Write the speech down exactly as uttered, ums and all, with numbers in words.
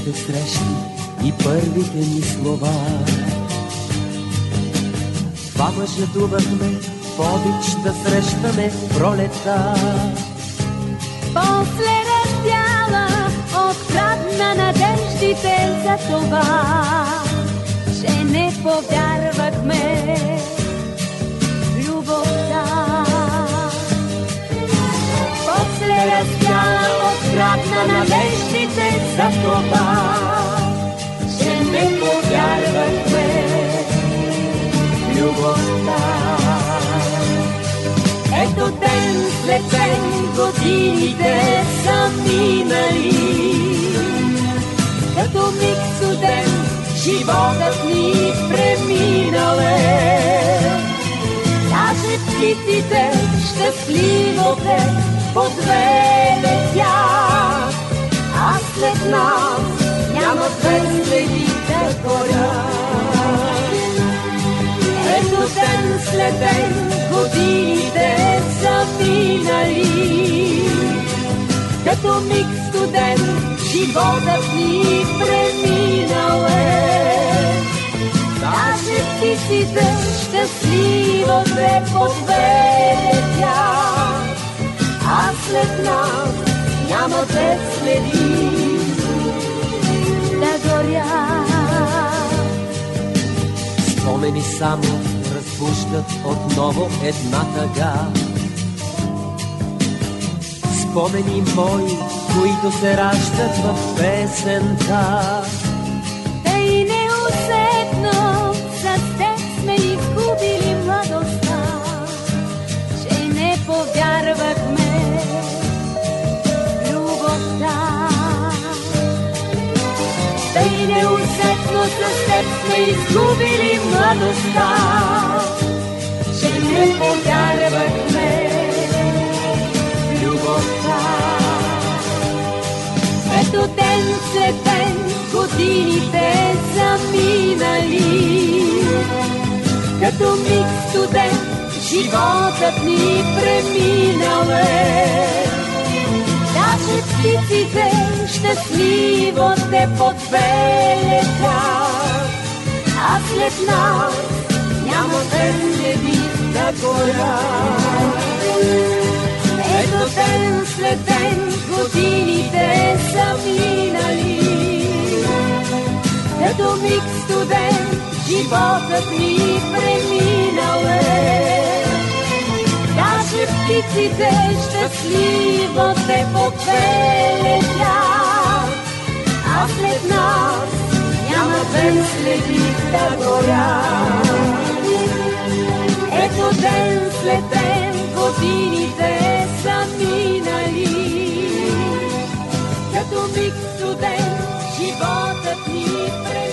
първите срещи и първите ни слова. Два мъжедувахме в обич да срещаме пролета. После раздяла открадна надеждите за това, че не повярвахме в любовта. После раздяла открадна надеждите за това, че не повярвахме в любовта. Ето ден след ден годините са минали, като миг студен животът ни преминал е. Даже птиците щастливо те по две летят, а след нас няма без следи да горят. Ето ден след ден годините са минали, като миг студен животът ни преминал е. Даже птиците щастливо се по две летят, а след нас няма без следи да горят. Спомени само разбуждат отново една тъга. Спомени мои, които се раждат в песента. Тъй неусетно с теб сме изгубили младостта, че не повярвахме в любовта. Тъй неусетно с теб сме изгубили младостта, че не повярвахме в любовта. Ето ден след ден годините са минали, като миг студен животът ни преминал е. Даже птиците щастливо те по две летят, а след нас няма ден следи да горят. Ето ден след ден годините са минали, като миг студен животът ни преминал е. Даже птиците щастливо те по две летят, а след нас няма ден следи да горят. Ето ден след ден годините са минали, като миг студен животът ни преминал.